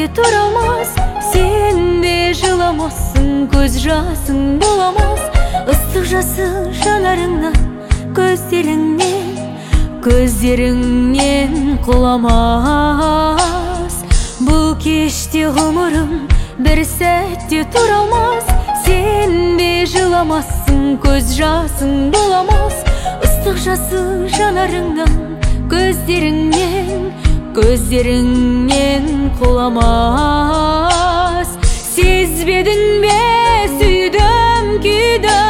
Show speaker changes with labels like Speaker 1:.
Speaker 1: сәтте тұрамас, сен де жыламассың, көз жасың боламас. Ыстық жасы жанарыңнан, көздеріңнен құламас. Бұл кеште ғұмырым бір сәтте тұрамас, сен де жыламассың, көз жасың боламас. Ыстық жасы жанарыңнан, көздеріңнен құламас. Сезбедің бе сүйдім күйдім,